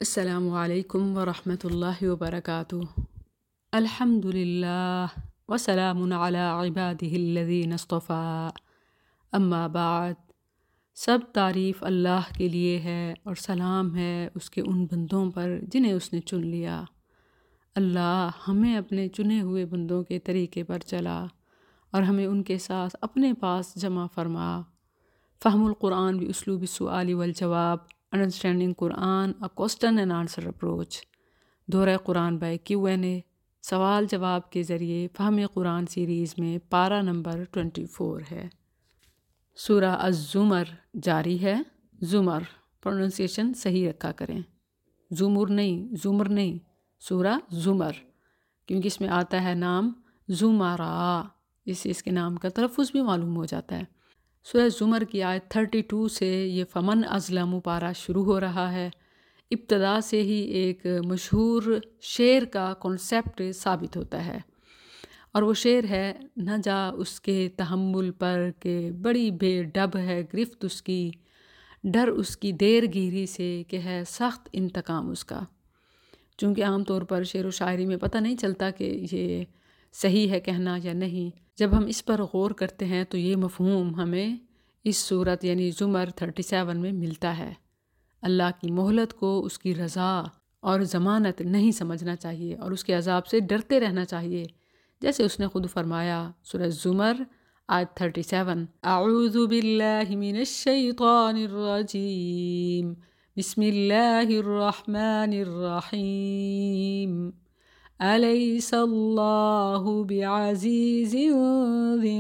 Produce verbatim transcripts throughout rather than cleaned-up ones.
السلام علیکم ورحمۃ اللہ وبرکاتہ۔ الحمد للہ وسلام علی عبادہ الذین اصطفیٰ، اما بعد۔ سب تعریف اللہ کے لیے ہے اور سلام ہے اس کے ان بندوں پر جنہیں اس نے چن لیا۔ اللہ ہمیں اپنے چنے ہوئے بندوں کے طریقے پر چلا اور ہمیں ان کے ساتھ اپنے پاس جمع فرما۔ فہم القرآن بھی اسلوب السؤال والجواب، understanding Quran a question and answer approach، دورہ قرآن بائی کیو این اے، سوال جواب کے ذریعے فہم قرآن سیریز میں پارہ نمبر چوبیس ہے۔ سورہ الزمر جاری ہے۔ زمر پروننسیشن صحیح رکھا کریں، زمر نہیں، زمر نہیں، سورہ زمر، کیونکہ اس میں آتا ہے نام زمرہ، اس سے اس کے نام کا تلفظ بھی معلوم ہو جاتا ہے۔ سورہ زمر کی آیت بتیس سے یہ فمن ازلم پارہ شروع ہو رہا ہے۔ ابتدا سے ہی ایک مشہور شعر کا کنسیپٹ ثابت ہوتا ہے، اور وہ شعر ہے نہ جا اس کے تحمل پر کہ بڑی بے ڈب ہے گرفت اس کی، ڈر اس کی دیر گیری سے کہ ہے سخت انتقام اس کا۔ چونکہ عام طور پر شعر و شاعری میں پتہ نہیں چلتا کہ یہ صحیح ہے کہنا یا نہیں، جب ہم اس پر غور کرتے ہیں تو یہ مفہوم ہمیں اس صورت یعنی زمر سینتیس میں ملتا ہے۔ اللہ کی مہلت کو اس کی رضا اور ضمانت نہیں سمجھنا چاہیے اور اس کے عذاب سے ڈرتے رہنا چاہیے، جیسے اس نے خود فرمایا سورہ زمر آیت سینتیس، اعوذ باللہ من الشیطان الرجیم، بسم اللہ الرحمن الرحیم، الیس اللہ بعزیز ذی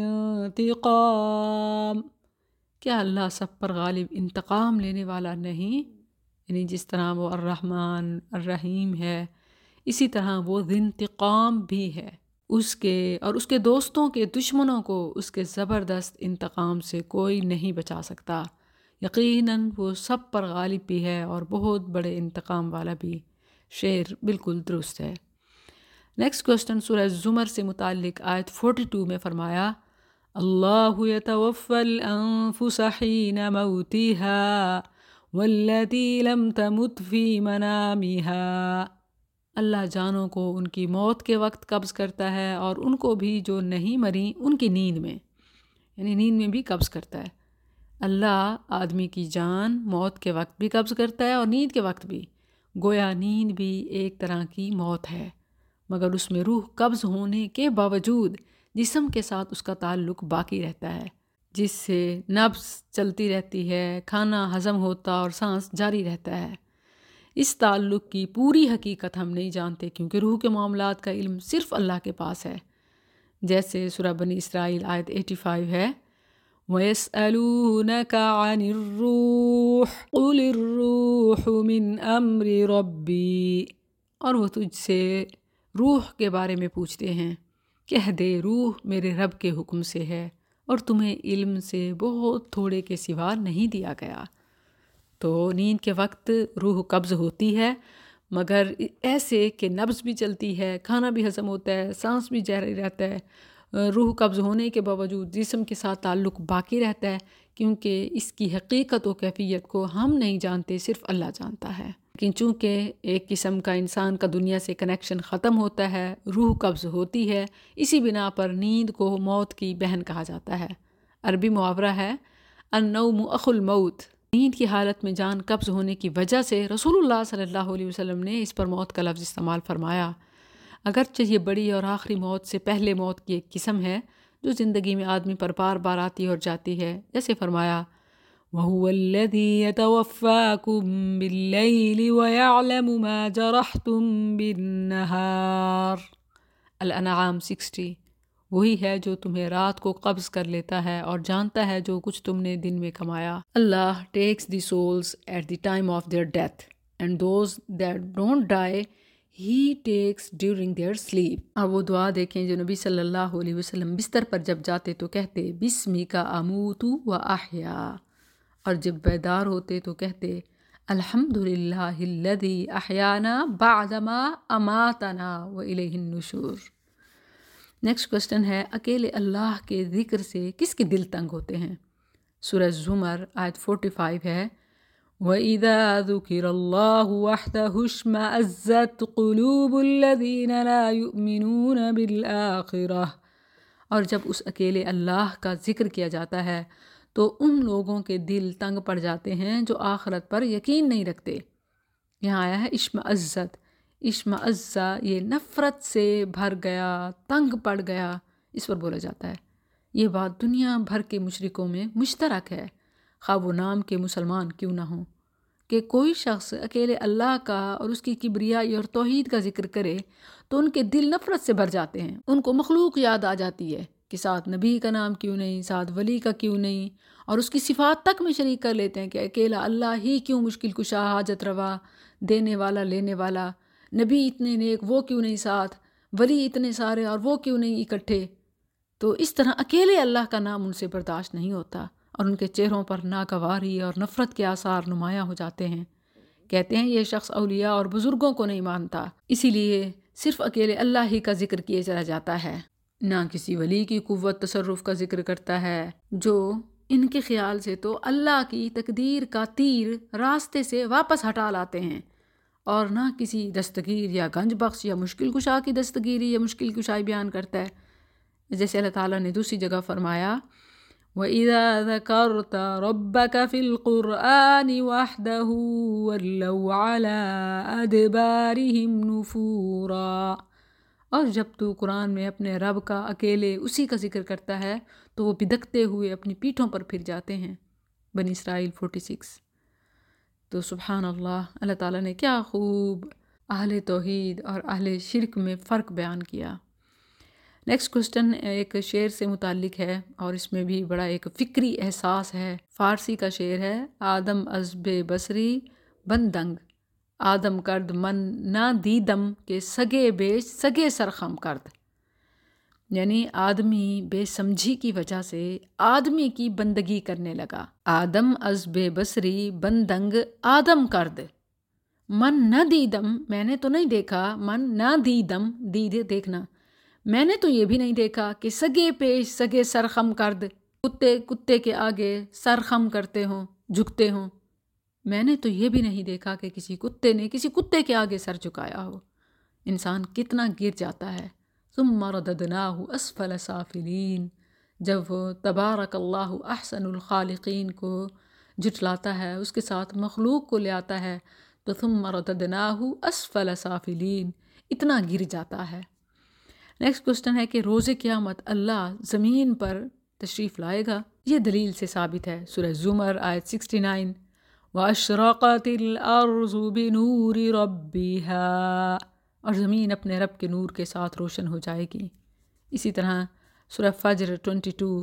انتقام، کیا اللہ سب پر غالب انتقام لینے والا نہیں؟ یعنی جس طرح وہ الرحمن الرحیم ہے، اسی طرح وہ ذی انتقام بھی ہے۔ اس کے اور اس کے دوستوں کے دشمنوں کو اس کے زبردست انتقام سے کوئی نہیں بچا سکتا۔ یقیناً وہ سب پر غالب بھی ہے اور بہت بڑے انتقام والا بھی۔ شعر بالکل درست ہے۔ نیکسٹ کوسٹن سورہ زمر سے متعلق آیت بازیس میں فرمایا، اللہ یتوفی الانفس حین موتها والتی لم تمت فی منامها، اللہ جانوں کو ان کی موت کے وقت قبض کرتا ہے اور ان کو بھی جو نہیں مری ان کی نیند میں، یعنی نیند میں بھی قبض کرتا ہے۔ اللہ آدمی کی جان موت کے وقت بھی قبض کرتا ہے اور نیند کے وقت بھی، گویا نیند بھی ایک طرح کی موت ہے، مگر اس میں روح قبض ہونے کے باوجود جسم کے ساتھ اس کا تعلق باقی رہتا ہے، جس سے نبض چلتی رہتی ہے، کھانا ہضم ہوتا اور سانس جاری رہتا ہے۔ اس تعلق کی پوری حقیقت ہم نہیں جانتے کیونکہ روح کے معاملات کا علم صرف اللہ کے پاس ہے، جیسے سورہ بنی اسرائیل آیت پچاسی ہے، وَيَسْأَلُونَكَ عَنِ الرُّوحِ قُلِ الرُّوحُ مِنْ أَمْرِ رَبِّي، اور وہ تجھ سے روح کے بارے میں پوچھتے ہیں، کہہ دے روح میرے رب کے حکم سے ہے اور تمہیں علم سے بہت تھوڑے کے سوا نہیں دیا گیا۔ تو نیند کے وقت روح قبض ہوتی ہے، مگر ایسے کہ نبض بھی چلتی ہے، کھانا بھی ہضم ہوتا ہے، سانس بھی جاری رہتا ہے، روح قبض ہونے کے باوجود جسم کے ساتھ تعلق باقی رہتا ہے، کیونکہ اس کی حقیقت و کیفیت کو ہم نہیں جانتے، صرف اللہ جانتا ہے۔ لیکن چونکہ ایک قسم کا انسان کا دنیا سے کنیکشن ختم ہوتا ہے، روح قبض ہوتی ہے، اسی بنا پر نیند کو موت کی بہن کہا جاتا ہے۔ عربی محاورہ ہے النوم اخو الموت، نیند کی حالت میں جان قبض ہونے کی وجہ سے رسول اللہ صلی اللہ علیہ وسلم نے اس پر موت کا لفظ استعمال فرمایا۔ اگرچہ یہ بڑی اور آخری موت سے پہلے موت کی ایک قسم ہے جو زندگی میں آدمی پر بار بار آتی اور جاتی ہے، جیسے فرمایا وَهُوَ الَّذِي يَتَوَفَّاكُم بِاللَّيْلِ وَيَعْلَمُ مَا جَرَحْتُم بِالنَّهَارِ، الانعام ساٹھ، وہی ہے جو تمہیں رات کو قبض کر لیتا ہے اور جانتا ہے جو کچھ تم نے دن میں کمایا۔ اللہ takes the souls at the time of their death and those that don't die he takes during their sleep۔ اب وہ دعا دیکھیں جو نبی صلی اللہ علیہ وسلم بستر پر جب جاتے تو کہتے بسمک اموت و احیا، اور جب بیدار ہوتے تو کہتے الحمدللہ الذی احیانا بعدما اماتنا والیہ النشور۔ نیکسٹ کوسٹن ہے، اکیلے اللہ کے ذکر سے کس کے دل تنگ ہوتے ہیں؟ سورہ زمر آیت پچاس ہے، وَإِذَا ذُكِرَ اللَّهُ وَحْدَهُ اشْمَأَزَّتْ قُلُوبُ الَّذِينَ لَا يُؤْمِنُونَ بِالْآخِرَةِ، اور جب اس اکیلے اللہ کا ذکر کیا جاتا ہے تو ان لوگوں کے دل تنگ پڑ جاتے ہیں جو آخرت پر یقین نہیں رکھتے۔ یہاں آیا ہے اشمئزت، اشمئزہ یہ نفرت سے بھر گیا، تنگ پڑ گیا، اس پر بولا جاتا ہے۔ یہ بات دنیا بھر کے مشرکوں میں مشترک ہے، خواہ وہ نام کے مسلمان کیوں نہ ہوں، کہ کوئی شخص اکیلے اللہ کا اور اس کی کبریائی اور توحید کا ذکر کرے تو ان کے دل نفرت سے بھر جاتے ہیں، ان کو مخلوق یاد آ جاتی ہے کہ ساتھ نبی کا نام کیوں نہیں، ساتھ ولی کا کیوں نہیں، اور اس کی صفات تک میں شریک کر لیتے ہیں کہ اکیلا اللہ ہی کیوں مشکل کشا، حاجت روا، دینے والا لینے والا، نبی اتنے نیک وہ کیوں نہیں ساتھ، ولی اتنے سارے اور وہ کیوں نہیں اکٹھے۔ تو اس طرح اکیلے اللہ کا نام ان سے برداشت نہیں ہوتا اور ان کے چہروں پر ناگواری اور نفرت کے آثار نمایاں ہو جاتے ہیں۔ کہتے ہیں یہ شخص اولیاء اور بزرگوں کو نہیں مانتا، اسی لیے صرف اکیلے اللہ ہی کا ذکر کیے چلا جاتا ہے، نہ کسی ولی کی قوت تصرف کا ذکر کرتا ہے جو ان کے خیال سے تو اللہ کی تقدیر کا تیر راستے سے واپس ہٹا لاتے ہیں، اور نہ کسی دستگیر یا گنج بخش یا مشکل کشا کی دستگیری یا مشکل کشائی بیان کرتا ہے۔ جیسے اللہ تعالیٰ نے دوسری جگہ فرمایا وَإِذَا ذَكَرْتَ رَبَّكَ فِي الْقُرْآنِ وَحْدَهُ وَلَّوْا عَلَىٰ أَدْبَارِهِمْ نُفُورًا، اور جب تو قرآن میں اپنے رب کا اکیلے اسی کا ذکر کرتا ہے تو وہ بدکتے ہوئے اپنی پیٹھوں پر پھر جاتے ہیں۔ بنی اسرائیل فورٹی سکس۔ تو سبحان اللہ، اللہ تعالیٰ نے کیا خوب اہل توحید اور اہل شرک میں فرق بیان کیا۔ نیکسٹ کوسٹن ایک شعر سے متعلق ہے اور اس میں بھی بڑا ایک فکری احساس ہے۔ فارسی کا شعر ہے آدم از بے بصری بندنگ، آدم کرد من نہ دیدم کے سگے بیش سگے سرخم کرد، یعنی آدمی بے سمجھی کی وجہ سے آدمی کی بندگی کرنے لگا۔ آدم از بے بصری بندنگ آدم کرد، من نہ دیدم میں نے تو نہیں دیکھا، من نہ دیدم دید دیکھنا، میں نے تو یہ بھی نہیں دیکھا کہ سگے پیش سگے سرخم کرد، کتے کتے کے آگے سرخم کرتے ہوں، جھکتے ہوں، میں نے تو یہ بھی نہیں دیکھا کہ کسی کتے نے کسی کتے کے آگے سر جھکایا ہو۔ انسان کتنا گر جاتا ہے۔ ثم رددناہ اسفل سافلین، جب وہ تبارک اللہ احسن الخالقین کو جھٹلاتا ہے، اس کے ساتھ مخلوق کو لے آتا ہے، تو ثم رددناہ اسفل سافلین، اتنا گر جاتا ہے۔ نیکسٹ کوسٹن ہے کہ روز قیامت اللہ زمین پر تشریف لائے گا۔ یہ دلیل سے ثابت ہے، سورہ زمر آیت سکسٹی نائن، وَأَشْرَقَتِ الْأَرْضُ بِنُورِ رَبِّهَا، اور زمین اپنے رب کے نور کے ساتھ روشن ہو جائے گی۔ اسی طرح سورہ فجر ٹوئنٹی ٹو،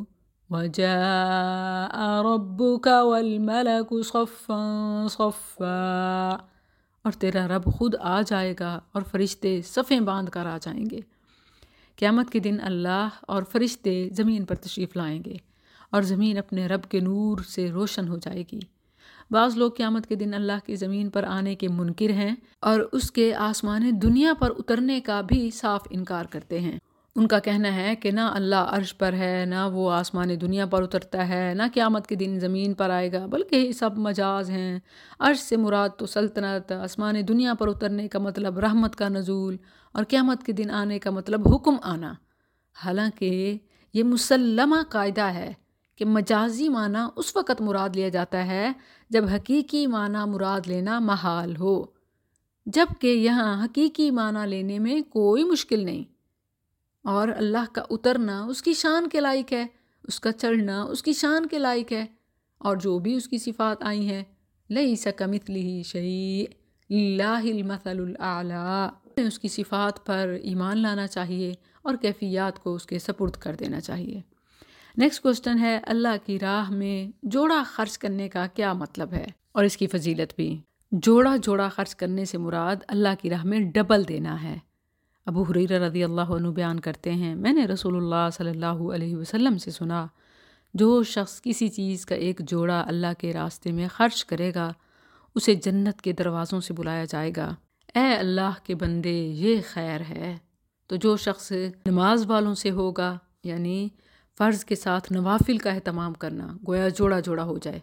وَجَاءَ رَبُّكَ وَالْمَلَكُ صَفًّا صَفًّا، اور تیرا رب خود آ جائے گا اور فرشتے صفیں باندھ کر آ جائیں گے۔ قیامت کے دن اللہ اور فرشتے زمین پر تشریف لائیں گے اور زمین اپنے رب کے نور سے روشن ہو جائے گی۔ بعض لوگ قیامت کے دن اللہ کی زمین پر آنے کے منکر ہیں اور اس کے آسمان دنیا پر اترنے کا بھی صاف انکار کرتے ہیں۔ ان کا کہنا ہے کہ نہ اللہ عرش پر ہے، نہ وہ آسمان دنیا پر اترتا ہے، نہ قیامت کے دن زمین پر آئے گا، بلکہ یہ سب مجاز ہیں۔ عرش سے مراد تو سلطنت، آسمان دنیا پر اترنے کا مطلب رحمت کا نزول، اور قیامت کے دن آنے کا مطلب حکم آنا۔ حالانکہ یہ مسلمہ قاعدہ ہے کہ مجازی معنی اس وقت مراد لیا جاتا ہے جب حقیقی معنی مراد لینا محال ہو، جبکہ یہاں حقیقی معنی لینے میں کوئی مشکل نہیں، اور اللہ کا اترنا اس کی شان کے لائق ہے، اس کا چڑھنا اس کی شان کے لائق ہے، اور جو بھی اس کی صفات آئی ہیں لیس کمثلہ شیء للہ المثل الاعلی، اس کی صفات پر ایمان لانا چاہیے اور کیفیات کو اس کے سپرد کر دینا چاہیے۔ نیکسٹ کوسٹن ہے اللہ کی راہ میں جوڑا خرچ کرنے کا کیا مطلب ہے اور اس کی فضیلت بھی۔ جوڑا جوڑا خرچ کرنے سے مراد اللہ کی راہ میں ڈبل دینا ہے۔ ابو ہریرہ رضی اللہ عنہ بیان کرتے ہیں، میں نے رسول اللہ صلی اللہ علیہ وسلم سے سنا، جو شخص کسی چیز کا ایک جوڑا اللہ کے راستے میں خرچ کرے گا اسے جنت کے دروازوں سے بلایا جائے گا، اے اللہ کے بندے یہ خیر ہے۔ تو جو شخص نماز والوں سے ہوگا، یعنی فرض کے ساتھ نوافل کا اہتمام کرنا، گویا جوڑا جوڑا ہو جائے،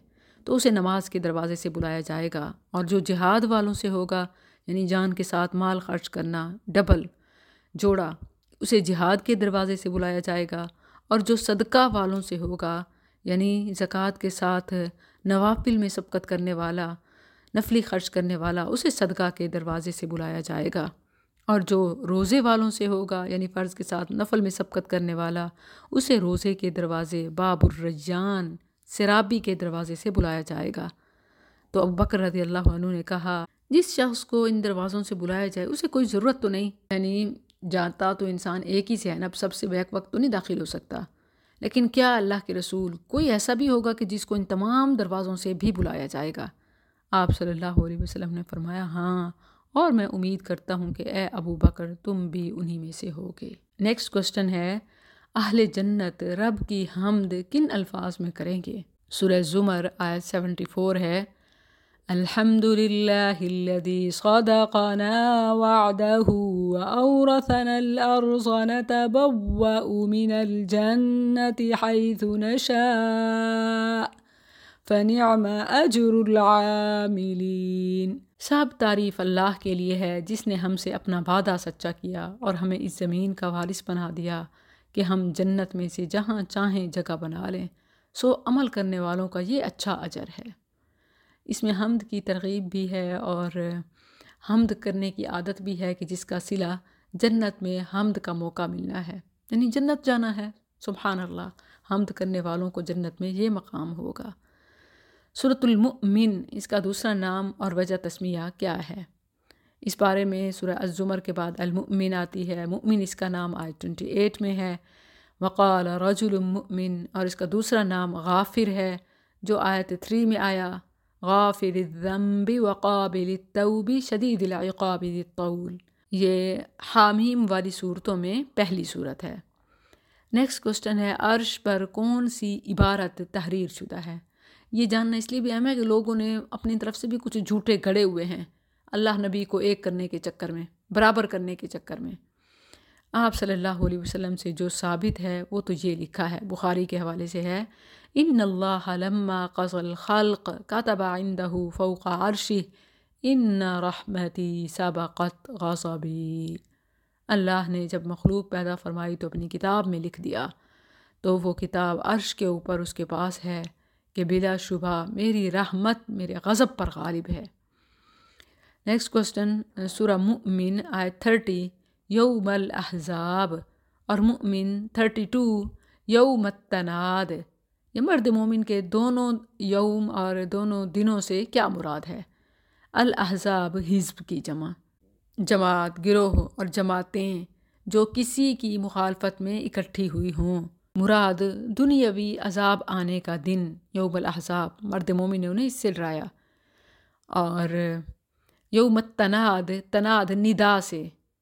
تو اسے نماز کے دروازے سے بلایا جائے گا، اور جو جہاد والوں سے ہوگا یعنی جان کے ساتھ مال خرچ کرنا ڈبل جوڑا، اسے جہاد کے دروازے سے بلایا جائے گا، اور جو صدقہ والوں سے ہوگا یعنی زکوٰۃ کے ساتھ نوافل میں سبقت کرنے والا، نفلی خرچ کرنے والا، اسے صدقہ کے دروازے سے بلایا جائے گا، اور جو روزے والوں سے ہوگا یعنی فرض کے ساتھ نفل میں سبقت کرنے والا، اسے روزے کے دروازے باب الریان سرابی کے دروازے سے بلایا جائے گا۔ تو ابوبکر رضی اللہ عنہ نے کہا جس شخص کو ان دروازوں سے بلایا جائے اسے کوئی ضرورت تو نہیں، یعنی جانتا تو انسان ایک ہی سے ہے نا، اب سب سے بیک وقت تو نہیں داخل ہو سکتا، لیکن کیا اللہ کے رسول کوئی ایسا بھی ہوگا کہ جس کو ان تمام دروازوں سے بھی بلایا جائے گا؟ آپ صلی اللہ علیہ وسلم نے فرمایا ہاں، اور میں امید کرتا ہوں کہ اے ابو بکر تم بھی انہی میں سے ہوگے۔ نیکسٹ کوسچن ہے اہل جنت رب کی حمد کن الفاظ میں کریں گے؟ سورہ زمر آیت سیونٹی فور ہے الحمد للہ الذی صدقنا وعدہ وأورثنا الأرض نتبوأ من الجنة حیث نشاء فنعم اجر العاملین۔ سب تعریف اللہ کے لیے ہے جس نے ہم سے اپنا وعدہ سچا کیا اور ہمیں اس زمین کا وارث بنا دیا کہ ہم جنت میں سے جہاں چاہیں جگہ بنا لیں، سو عمل کرنے والوں کا یہ اچھا اجر ہے۔ اس میں حمد کی ترغیب بھی ہے اور حمد کرنے کی عادت بھی ہے کہ جس کا صلہ جنت میں حمد کا موقع ملنا ہے، یعنی جنت جانا ہے۔ سبحان اللہ، حمد کرنے والوں کو جنت میں یہ مقام ہوگا۔ سورۃ المؤمن اس کا دوسرا نام اور وجہ تسمیہ کیا ہے؟ اس بارے میں سورہ الزمر کے بعد المؤمن آتی ہے، مؤمن اس کا نام آیت اٹھائیس میں ہے، وقال رجل مؤمن، اور اس کا دوسرا نام غافر ہے جو آیت تین میں آیا، غافر الذنب وقابل التوب شدید العقاب ذی الطول، یہ حامیم والی صورتوں میں پہلی صورت ہے۔ نیکسٹ کوسچن ہے عرش پر کون سی عبارت تحریر شدہ ہے؟ یہ جاننا اس لیے بھی اہم ہے کہ لوگوں نے اپنی طرف سے بھی کچھ جھوٹے گھڑے ہوئے ہیں اللہ نبی کو ایک کرنے کے چکر میں، برابر کرنے کے چکر میں۔ آپ صلی اللہ علیہ وسلم سے جو ثابت ہے وہ تو یہ لکھا ہے، بخاری کے حوالے سے ہے، ان اللہ لما قضى الخلق كتب عنده فوق عرشہ ان رحمتی سبقت غضبی۔ اللہ نے جب مخلوق پیدا فرمائی تو اپنی کتاب میں لکھ دیا، تو وہ کتاب عرش کے اوپر اس کے پاس ہے کہ بلا شبہ میری رحمت میرے غضب پر غالب ہے۔ نیکسٹ کوسچن سورہ مؤمن آیت تھرٹی یوم الاحزاب اور مؤمن تھرٹی ٹو یوم التناد، یہ مرد مومن کے دونوں یوم اور دونوں دنوں سے کیا مراد ہے؟ الاحزاب حزب کی جمع، جماعت، گروہ اور جماعتیں جو کسی کی مخالفت میں اکٹھی ہوئی ہوں۔ مراد دنیاوی عذاب آنے کا دن یوم الاحزاب، مرد مومن نے انہیں اس سے ڈرایا۔ اور یوم التناد، تناد ندا سے،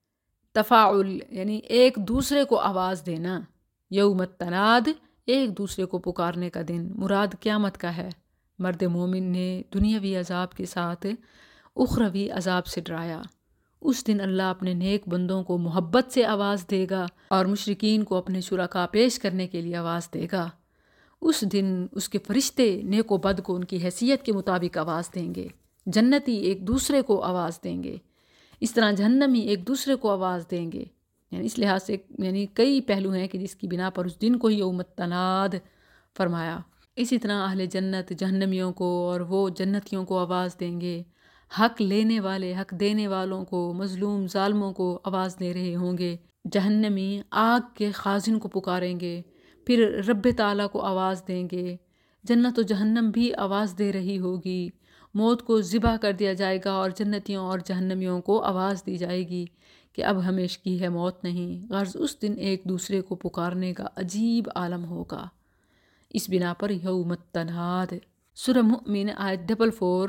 تفاعل یعنی ایک دوسرے کو آواز دینا، یوم التناد ایک دوسرے کو پکارنے کا دن، مراد قیامت کا ہے۔ مرد مومن نے دنیاوی عذاب کے ساتھ اخروی عذاب سے ڈرایا۔ اس دن اللہ اپنے نیک بندوں کو محبت سے آواز دے گا اور مشرکین کو اپنے شرکا پیش کرنے کے لیے آواز دے گا۔ اس دن اس کے فرشتے نیک و بد کو ان کی حیثیت کے مطابق آواز دیں گے، جنتی ایک دوسرے کو آواز دیں گے، اس طرح جہنمی ایک دوسرے کو آواز دیں گے۔ یعنی اس لحاظ سے یعنی کئی پہلو ہیں کہ جس کی بنا پر اس دن کو ہی یوم التناد فرمایا۔ اسی طرح اہل جنت جہنمیوں کو اور وہ جنتیوں کو آواز دیں گے، حق لینے والے حق دینے والوں کو، مظلوم ظالموں کو آواز دے رہے ہوں گے۔ جہنمی آگ کے خازن کو پکاریں گے، پھر رب تعالیٰ کو آواز دیں گے۔ جنت و جہنم بھی آواز دے رہی ہوگی، موت کو ذبح کر دیا جائے گا اور جنتیوں اور جہنمیوں کو آواز دی جائے گی کہ اب ہمیشگی ہے، موت نہیں۔ غرض اس دن ایک دوسرے کو پکارنے کا عجیب عالم ہوگا۔ اس بنا پر یوم التناد۔ سورہ مؤمن آیت ڈبل فور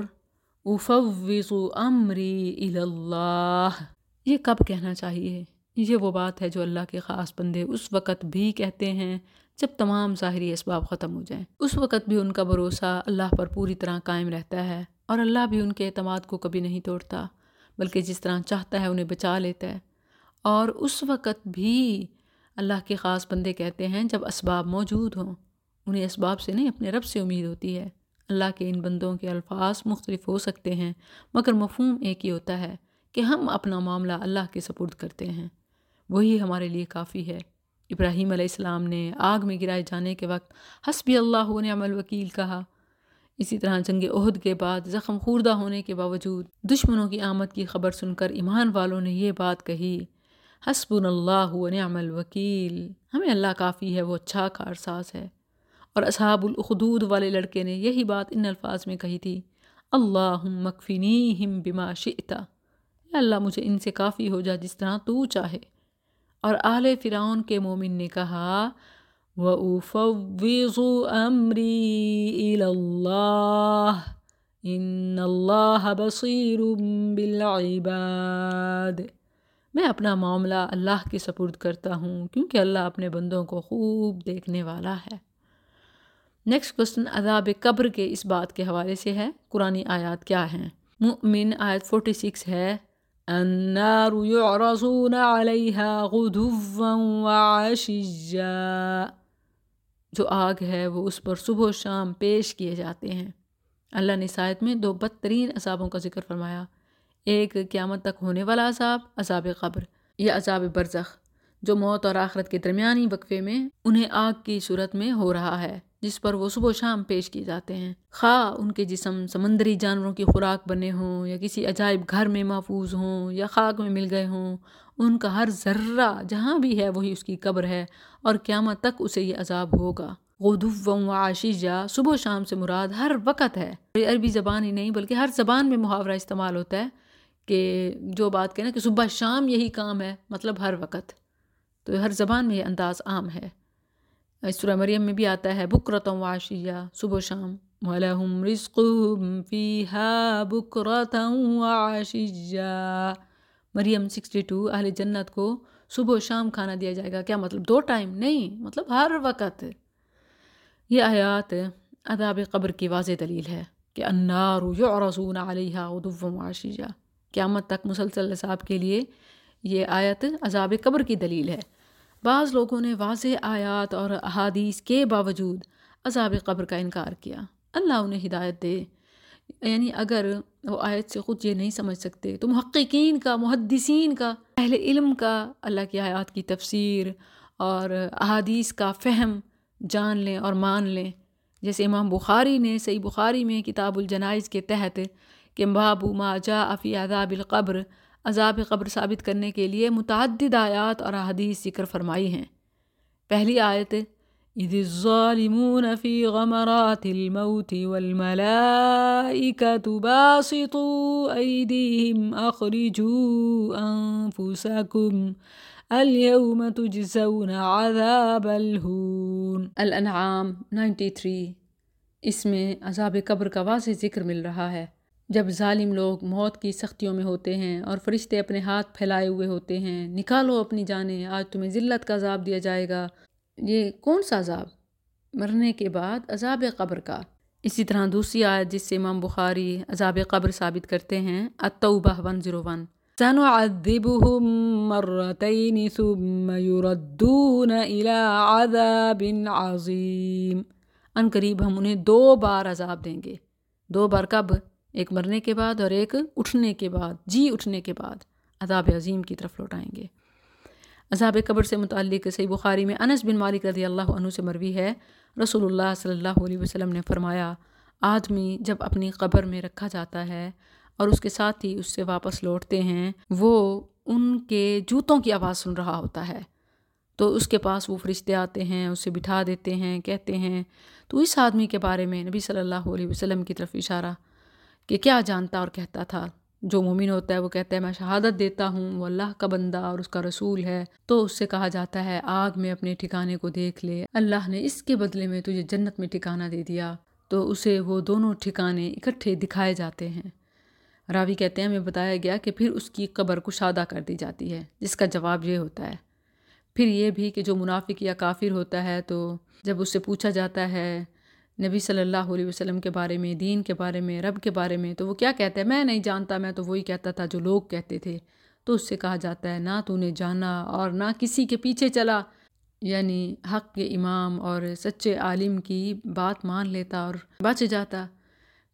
افوض امری الی اللہ، یہ کب کہنا چاہیے؟ یہ وہ بات ہے جو اللہ کے خاص بندے اس وقت بھی کہتے ہیں جب تمام ظاہری اسباب ختم ہو جائیں۔ اس وقت بھی ان کا بھروسہ اللہ پر پوری طرح قائم رہتا ہے اور اللہ بھی ان کے اعتماد کو کبھی نہیں توڑتا، بلکہ جس طرح چاہتا ہے انہیں بچا لیتا ہے۔ اور اس وقت بھی اللہ کے خاص بندے کہتے ہیں جب اسباب موجود ہوں، انہیں اسباب سے نہیں اپنے رب سے امید ہوتی ہے۔ اللہ کے ان بندوں کے الفاظ مختلف ہو سکتے ہیں مگر مفہوم ایک ہی ہوتا ہے کہ ہم اپنا معاملہ اللہ کے سپرد کرتے ہیں، وہی ہمارے لیے کافی ہے۔ ابراہیم علیہ السلام نے آگ میں گرائے جانے کے وقت حسبی اللہ و نعم الوکیل کہا۔ اسی طرح جنگ احد کے بعد زخم خوردہ ہونے کے باوجود دشمنوں کی آمد کی خبر سن کر ایمان والوں نے یہ بات کہی، حسبنا اللہ و نعم الوکیل، ہمیں اللہ کافی ہے، وہ اچھا کارساز ہے۔ اور اصحاب الاخدود والے لڑکے نے یہی بات ان الفاظ میں کہی تھی، اللہم اکفنیہم بما شئت، یا اللہ مجھے ان سے کافی ہو جا جس طرح تو چاہے۔ اور آل فرعون کے مومن نے کہا وَأُفَوِّضُ أَمْرِي إِلَى اللَّهِ إِنَّ اللَّهَ بَصِيرٌ بِالْعِبَادِ، میں اپنا معاملہ اللہ کے سپرد کرتا ہوں کیونکہ اللہ اپنے بندوں کو خوب دیکھنے والا ہے۔ نیکسٹ کوسچن عذاب قبر کے اس بات کے حوالے سے ہے، قرآنی آیات کیا ہیں؟ مؤمن آیت چھیالیس ہے، النار يعرضون عليها غدوا وعشيا، جو آگ ہے وہ اس پر صبح و شام پیش کیے جاتے ہیں۔ اللہ نے اس آیت میں دو بدترین عذابوں کا ذکر فرمایا، ایک قیامت تک ہونے والا عذاب، عذاب قبر، یا عذاب برزخ جو موت اور آخرت کے درمیانی وقفے میں انہیں آگ کی صورت میں ہو رہا ہے، جس پر وہ صبح و شام پیش کیے جاتے ہیں، خواہ ان کے جسم سمندری جانوروں کی خوراک بنے ہوں یا کسی عجائب گھر میں محفوظ ہوں یا خاک میں مل گئے ہوں، ان کا ہر ذرہ جہاں بھی ہے وہی اس کی قبر ہے اور قیامت تک اسے یہ عذاب ہوگا۔ غدوا وعشیا، صبح و شام سے مراد ہر وقت ہے، عربی زبان ہی نہیں بلکہ ہر زبان میں محاورہ استعمال ہوتا ہے کہ جو بات کہنا کہ صبح شام یہی کام ہے، مطلب ہر وقت، تو ہر زبان میں یہ انداز عام ہے۔ سورہ مریم میں بھی آتا ہے بکرۃ وعشیہ، صبح و شام، وَلَهُمْ رِزْقُهُمْ فِيهَا بُكْرَةً وَعَشِيًّا، مریم باسٹھ اہل جنت کو صبح و شام کھانا دیا جائے گا، کیا مطلب دو ٹائم نہیں، مطلب ہر وقت۔ یہ آیات عذاب قبر کی واضح دلیل ہے کہ النار یعرضون علیہا غدوا وعشیًا، قیامت تک مسلسل عذاب کے لیے یہ آیت عذاب قبر کی دلیل ہے۔ بعض لوگوں نے واضح آیات اور احادیث کے باوجود عذاب قبر کا انکار کیا، اللہ انہیں ہدایت دے، یعنی اگر وہ آیت سے خود یہ نہیں سمجھ سکتے تو محققین کا، محدثین کا، اہل علم کا اللہ کی آیات کی تفسیر اور احادیث کا فہم جان لیں اور مان لیں، جیسے امام بخاری نے صحیح بخاری میں کتاب الجنائز کے تحت کہ باب ما جاء فی عذاب القبر، عذاب قبر ثابت کرنے کے لیے متعدد آیات اور احادیث ذکر فرمائی ہیں۔ پہلی آیت اذ الظالمون فی غمرات الموت والملائکۃ باسطوا ایدیہم اخرجوا انفسکم اليوم تجزون عذاب الہون، الانعام ترانوے، اس میں عذاب قبر کا واضح ذکر مل رہا ہے۔ جب ظالم لوگ موت کی سختیوں میں ہوتے ہیں اور فرشتے اپنے ہاتھ پھیلائے ہوئے ہوتے ہیں، نکالو اپنی جانیں، آج تمہیں ذلت کا عذاب دیا جائے گا۔ یہ کون سا عذاب؟ مرنے کے بعد عذاب قبر کا۔ اسی طرح دوسری آیت جس سے امام بخاری عذاب قبر ثابت کرتے ہیں، التوبہ ایک سو ایک، سنعذبهم مرتين ثم يردون إلى عذاب عظيم، ان قریب ہم انہیں دو بار عذاب دیں گے۔ دو بار کب؟ ایک مرنے کے بعد اور ایک اٹھنے کے بعد، جی اٹھنے کے بعد عذاب عظیم کی طرف لوٹائیں گے۔ عذاب قبر سے متعلق صحیح بخاری میں انس بن مالک رضی اللہ عنہ سے مروی ہے، رسول اللہ صلی اللہ علیہ وسلم نے فرمایا، آدمی جب اپنی قبر میں رکھا جاتا ہے اور اس کے ساتھ ہی اس سے واپس لوٹتے ہیں، وہ ان کے جوتوں کی آواز سن رہا ہوتا ہے، تو اس کے پاس وہ فرشتے آتے ہیں، اسے بٹھا دیتے ہیں، کہتے ہیں تو اس آدمی کے بارے میں نبی صلی اللہ علیہ وسلم کی طرف اشارہ کہ کیا جانتا اور کہتا تھا۔ جو مومن ہوتا ہے وہ کہتا ہے میں شہادت دیتا ہوں وہ اللہ کا بندہ اور اس کا رسول ہے، تو اس سے کہا جاتا ہے آگ میں اپنے ٹھکانے کو دیکھ لے، اللہ نے اس کے بدلے میں تجھے جنت میں ٹھکانہ دے دیا، تو اسے وہ دونوں ٹھکانے اکٹھے دکھائے جاتے ہیں۔ راوی کہتے ہیں ہمیں بتایا گیا کہ پھر اس کی قبر کشادہ کر دی جاتی ہے، جس کا جواب یہ ہوتا ہے۔ پھر یہ بھی کہ جو منافق یا کافر ہوتا ہے تو جب اس سے پوچھا جاتا ہے نبی صلی اللہ علیہ وسلم کے بارے میں، دین کے بارے میں، رب کے بارے میں، تو وہ کیا کہتا ہے؟ میں نہیں جانتا، میں تو وہی کہتا تھا جو لوگ کہتے تھے۔ تو اس سے کہا جاتا ہے نہ تو نے جانا اور نہ کسی کے پیچھے چلا، یعنی حق کے امام اور سچے عالم کی بات مان لیتا اور بچ جاتا۔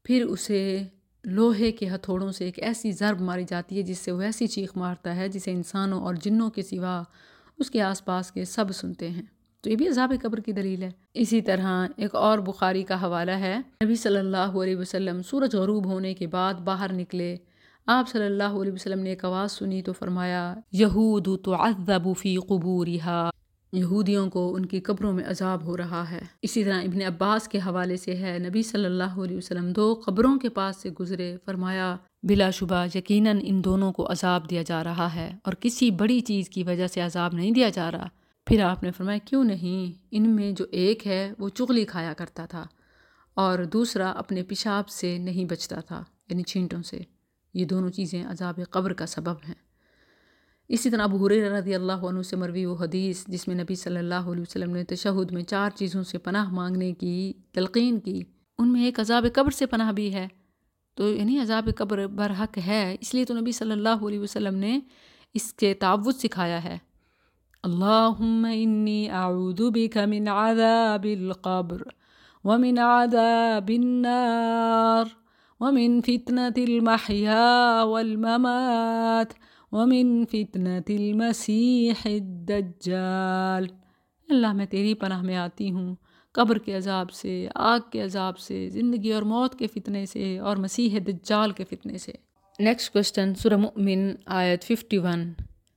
پھر اسے لوہے کے ہتھوڑوں سے ایک ایسی ضرب ماری جاتی ہے جس سے وہ ایسی چیخ مارتا ہے جسے انسانوں اور جنوں کے سوا اس کے آس پاس کے سب سنتے ہیں۔ تو یہ بھی عذاب قبر کی دلیل ہے۔ اسی طرح ایک اور بخاری کا حوالہ ہے، نبی صلی اللہ علیہ وسلم سورج غروب ہونے کے بعد باہر نکلے، آپ صلی اللہ علیہ وسلم نے ایک آواز سنی تو فرمایا یہود تعذب فی قبورہا، یہودیوں کو ان کی قبروں میں عذاب ہو رہا ہے۔ اسی طرح ابن عباس کے حوالے سے ہے، نبی صلی اللہ علیہ وسلم دو قبروں کے پاس سے گزرے، فرمایا بلا شبہ یقیناً ان دونوں کو عذاب دیا جا رہا ہے اور کسی بڑی چیز کی وجہ سے عذاب نہیں دیا جا رہا۔ پھر آپ نے فرمایا کیوں نہیں، ان میں جو ایک ہے وہ چغلی کھایا کرتا تھا اور دوسرا اپنے پیشاب سے نہیں بچتا تھا، یعنی چھینٹوں سے۔ یہ دونوں چیزیں عذاب قبر کا سبب ہیں۔ اسی طرح ابو ہریرہ رضی اللہ عنہ سے مروی وہ حدیث جس میں نبی صلی اللہ علیہ وسلم نے تشہد میں چار چیزوں سے پناہ مانگنے کی تلقین کی، ان میں ایک عذاب قبر سے پناہ بھی ہے۔ تو یعنی عذاب قبر برحق ہے، اس لیے تو نبی صلی اللہ علیہ وسلم نے اس کے تعوذ سکھایا ہے۔ اللہم انی اعوذ بک من عذاب القبر ومن عذاب النار ومن فتنة المحیا والممات ومن فتنة المسیح الدجال۔ اللہ میں تیری پناہ میں آتی ہوں قبر کے عذاب سے، آگ کے عذاب سے، زندگی اور موت کے فتنے سے اور مسیح دجال کے فتنے سے۔ نیکسٹ کوسچن، سورہ مؤمن آیت اکیاون،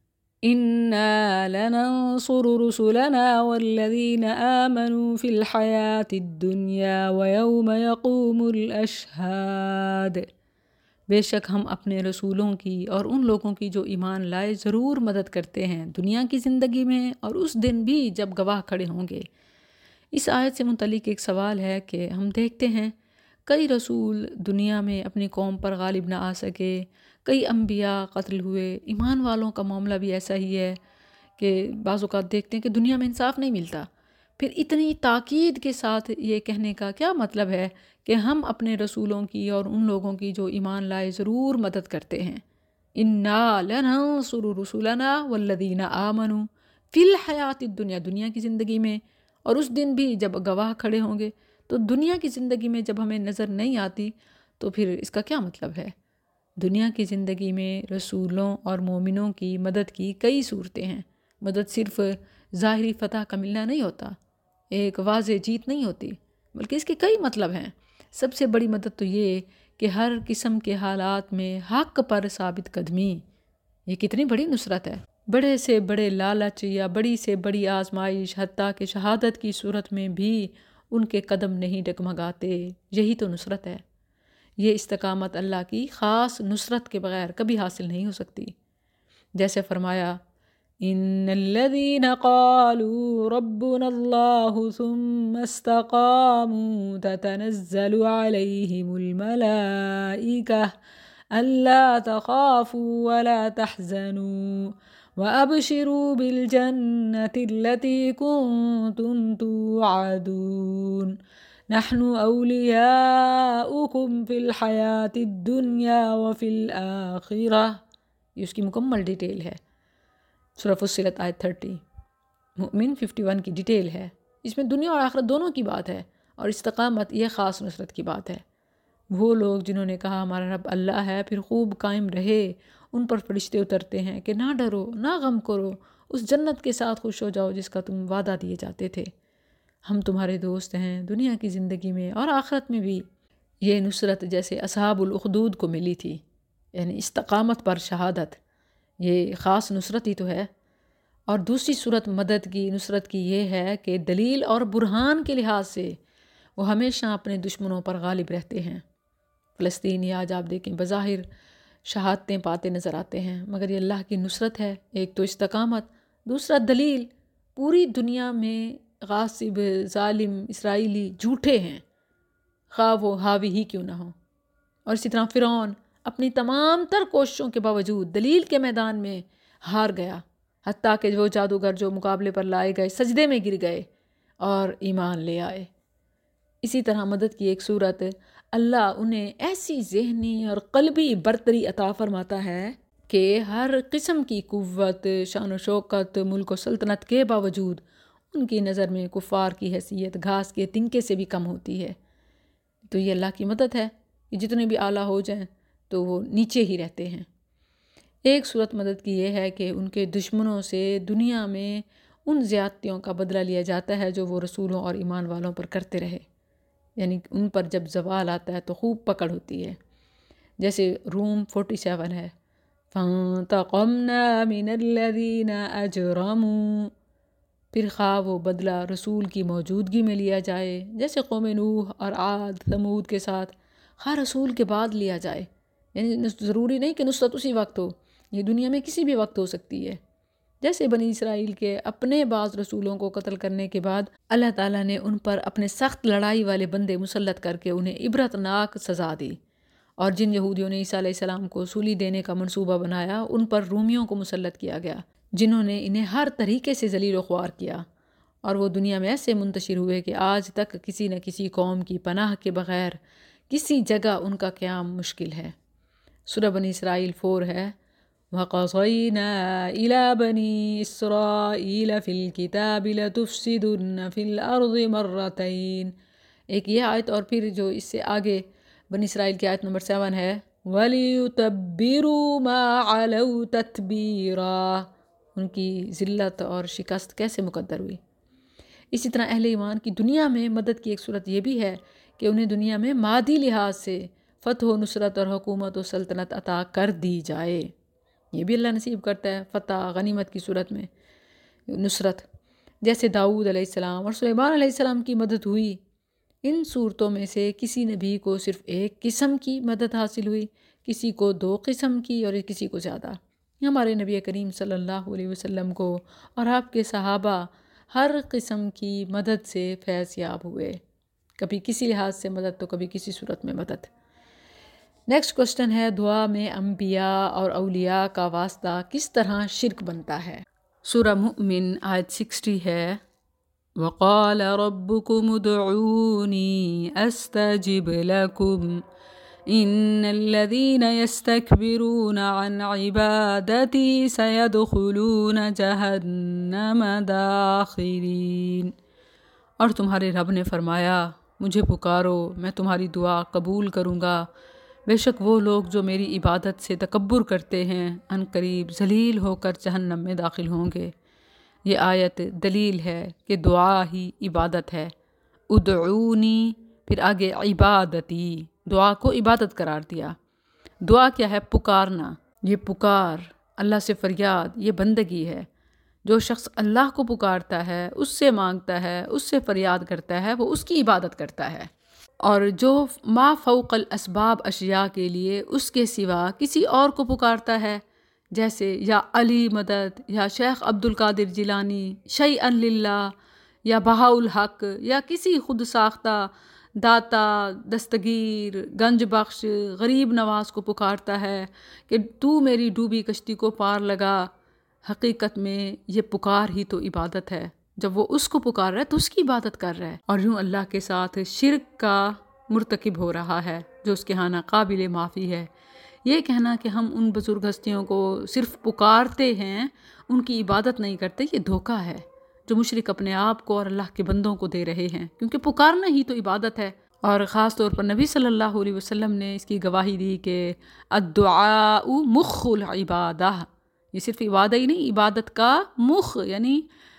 اِنَّا لَنَنصُرُ رُسُلَنَا وَالَّذِينَ آمَنُوا فِي الْحَيَاةِ الدُّنْيَا وَيَوْمَ يَقُومُ الْأَشْهَادُ، بے شک ہم اپنے رسولوں کی اور ان لوگوں کی جو ایمان لائے ضرور مدد کرتے ہیں دنیا کی زندگی میں اور اس دن بھی جب گواہ کھڑے ہوں گے۔ اس آیت سے متعلق ایک سوال ہے کہ ہم دیکھتے ہیں کئی رسول دنیا میں اپنی قوم پر غالب نہ آ سکے، کئی انبیاء قتل ہوئے، ایمان والوں کا معاملہ بھی ایسا ہی ہے کہ بعض اوقات دیکھتے ہیں کہ دنیا میں انصاف نہیں ملتا۔ پھر اتنی تاکید کے ساتھ یہ کہنے کا کیا مطلب ہے کہ ہم اپنے رسولوں کی اور ان لوگوں کی جو ایمان لائے ضرور مدد کرتے ہیں۔ اِنَّا لَنَنصُرُ رُسُلَنَا وَالَّذِينَ آمَنُوا فِي الْحَيَاةِ الدُّنْيَا، دنیا کی زندگی میں اور اس دن بھی جب گواہ کھڑے ہوں گے۔ تو دنیا کی زندگی میں جب ہمیں نظر نہیں آتی تو پھر اس کا کیا مطلب ہے؟ دنیا کی زندگی میں رسولوں اور مومنوں کی مدد کی کئی صورتیں ہیں۔ مدد صرف ظاہری فتح کا ملنا نہیں ہوتا، ایک واضح جیت نہیں ہوتی، بلکہ اس کے کئی مطلب ہیں۔ سب سے بڑی مدد تو یہ کہ ہر قسم کے حالات میں حق پر ثابت قدمی، یہ کتنی بڑی نصرت ہے۔ بڑے سے بڑے لالچ یا بڑی سے بڑی آزمائش، حتیٰ کہ شہادت کی صورت میں بھی ان کے قدم نہیں ڈگمگاتے، یہی تو نصرت ہے۔ یہ استقامت اللہ کی خاص نصرت کے بغیر کبھی حاصل نہیں ہو سکتی۔ جیسے فرمایا ان الذین قالوا ربنا اللہ ثم استقاموا تتنزل علیہم الملائکہ الا تخافوا ولا تحزنوا وابشروا بالجنة التي كنتم توعدون نحن اولیاؤکم فی الحیاة الدنیا وفی الآخرہ، یہ اس کی مکمل ڈیٹیل ہے۔ سورہ فصلت آیت تھرٹی، مؤمن ففٹی ون کی ڈیٹیل ہے۔ اس میں دنیا اور آخرت دونوں کی بات ہے، اور استقامت یہ خاص نصرت کی بات ہے۔ وہ لوگ جنہوں نے کہا ہمارا رب اللہ ہے، پھر خوب قائم رہے، ان پر فرشتے اترتے ہیں کہ نہ ڈرو نہ غم کرو، اس جنت کے ساتھ خوش ہو جاؤ جس کا تم وعدہ دیے جاتے تھے، ہم تمہارے دوست ہیں دنیا کی زندگی میں اور آخرت میں بھی۔ یہ نصرت جیسے اصحاب الاخدود کو ملی تھی، یعنی استقامت پر شہادت، یہ خاص نصرت ہی تو ہے۔ اور دوسری صورت مدد کی، نصرت کی یہ ہے کہ دلیل اور برہان کے لحاظ سے وہ ہمیشہ اپنے دشمنوں پر غالب رہتے ہیں۔ فلسطینی آج آپ دیکھیں بظاہر شہادتیں پاتے نظر آتے ہیں، مگر یہ اللہ کی نصرت ہے۔ ایک تو استقامت، دوسرا دلیل۔ پوری دنیا میں غاصب، ظالم اسرائیلی جھوٹے ہیں، خواہ وہ حاوی ہی کیوں نہ ہو۔ اور اسی طرح فرعون اپنی تمام تر کوششوں کے باوجود دلیل کے میدان میں ہار گیا، حتیٰ کہ وہ جادوگر جو مقابلے پر لائے گئے سجدے میں گر گئے اور ایمان لے آئے۔ اسی طرح مدد کی ایک صورت، اللہ انہیں ایسی ذہنی اور قلبی برتری عطا فرماتا ہے کہ ہر قسم کی قوت، شان و شوکت، ملک و سلطنت کے باوجود ان کی نظر میں کفار کی حیثیت گھاس کے تنکے سے بھی کم ہوتی ہے۔ تو یہ اللہ کی مدد ہے کہ جتنے بھی اعلیٰ ہو جائیں تو وہ نیچے ہی رہتے ہیں۔ ایک صورت مدد کی یہ ہے کہ ان کے دشمنوں سے دنیا میں ان زیادتیوں کا بدلہ لیا جاتا ہے جو وہ رسولوں اور ایمان والوں پر کرتے رہے، یعنی ان پر جب زوال آتا ہے تو خوب پکڑ ہوتی ہے۔ جیسے روم فورٹی سیون ہے، فَانْتَقَمْنَا مِنَ الَّذِينَ أَجْرَمُوا، پھر خواہ وہ بدلہ رسول کی موجودگی میں لیا جائے، جیسے قوم نوح اور عاد ثمود کے ساتھ، خواہ رسول کے بعد لیا جائے، یعنی ضروری نہیں کہ نصرت اسی وقت ہو، یہ دنیا میں کسی بھی وقت ہو سکتی ہے۔ جیسے بنی اسرائیل کے اپنے بعض رسولوں کو قتل کرنے کے بعد اللہ تعالیٰ نے ان پر اپنے سخت لڑائی والے بندے مسلط کر کے انہیں عبرتناک سزا دی، اور جن یہودیوں نے عیسیٰ علیہ السلام کو سولی دینے کا منصوبہ بنایا ان پر رومیوں کو مسلط کیا گیا، جنہوں نے انہیں ہر طریقے سے ذلیل و خوار کیا، اور وہ دنیا میں ایسے منتشر ہوئے کہ آج تک کسی نہ کسی قوم کی پناہ کے بغیر کسی جگہ ان کا قیام مشکل ہے۔ سورہ بنی اسرائیل فور ہے، وَقَضَيْنَا إِلَى بَنِي إِسْرَائِيلَ فِي الْكِتَابِ لَتُفْسِدُنَّ فِي الْأَرْضِ مَرَّتَيْن، ایک یہ آیت، اور پھر جو اس سے آگے بنی اسرائیل کی آیت نمبر سیون ہے، وَلِيُتَبِّرُوا مَا عَلَوْا تَتْبِيرًا، ان کی ذلت اور شکست کیسے مقدر ہوئی۔ اسی طرح اہل ایمان کی دنیا میں مدد کی ایک صورت یہ بھی ہے کہ انہیں دنیا میں مادی لحاظ سے فتح و نصرت اور حکومت و سلطنت عطا کر دی جائے، یہ بھی اللہ نصیب کرتا ہے، فتح غنیمت کی صورت میں نصرت، جیسے داؤد علیہ السلام اور سلیمان علیہ السلام کی مدد ہوئی۔ ان صورتوں میں سے کسی نبی کو صرف ایک قسم کی مدد حاصل ہوئی، کسی کو دو قسم کی، اور کسی کو زیادہ۔ ہمارے نبی کریم صلی اللہ علیہ وسلم کو اور آپ کے صحابہ ہر قسم کی مدد سے فیض یاب ہوئے، کبھی کسی لحاظ سے مدد تو کبھی کسی صورت میں مدد۔ نیکسٹ کوسٹن ہے، دعا میں انبیاء اور اولیاء کا واسطہ کس طرح شرک بنتا ہے؟ سورہ مؤمن آیت سکسٹی ہے، وَقَالَ رَبُّكُمُ ادْعُونِي أَسْتَجِبْ لَكُمْ إِنَّ الَّذِينَ يَسْتَكْبِرُونَ عَنْ عِبَادَتِي سَيَدْخُلُونَ جَهَنَّمَ دَاخِرِينَ، اور تمہارے رب نے فرمایا مجھے پکارو میں تمہاری دعا قبول کروں گا، بے شک وہ لوگ جو میری عبادت سے تکبر کرتے ہیں ان قریب ذلیل ہو کر جہنم میں داخل ہوں گے۔ یہ آیت دلیل ہے کہ دعا ہی عبادت ہے۔ ادعونی، پھر آگے عبادتی، دعا کو عبادت قرار دیا۔ دعا کیا ہے؟ پکارنا، یہ پکار اللہ سے فریاد، یہ بندگی ہے۔ جو شخص اللہ کو پکارتا ہے، اس سے مانگتا ہے، اس سے فریاد کرتا ہے، وہ اس کی عبادت کرتا ہے، اور جو ما فوق الاسباب اشیاء کے لیے اس کے سوا کسی اور کو پکارتا ہے، جیسے یا علی مدد، یا شیخ عبد القادر جیلانی، شیئا للہ، یا بہاء الحق، یا کسی خود ساختہ داتا، دستگیر، گنج بخش، غریب نواز کو پکارتا ہے کہ تو میری ڈوبی کشتی کو پار لگا، حقیقت میں یہ پکار ہی تو عبادت ہے۔ جب وہ اس کو پکار رہا ہے تو اس کی عبادت کر رہا ہے، اور یوں اللہ کے ساتھ شرک کا مرتکب ہو رہا ہے جو اس کے ہاں ناقابل معافی ہے۔ یہ کہنا کہ ہم ان بزرگ ہستیوں کو صرف پکارتے ہیں، ان کی عبادت نہیں کرتے، یہ دھوکہ ہے جو مشرک اپنے آپ کو اور اللہ کے بندوں کو دے رہے ہیں، کیونکہ پکارنا ہی تو عبادت ہے۔ اور خاص طور پر نبی صلی اللہ علیہ وسلم نے اس کی گواہی دی کہ الدعاء مخ العبادہ، یہ صرف عبادت ہی نہیں، عبادت کا مخ یعنی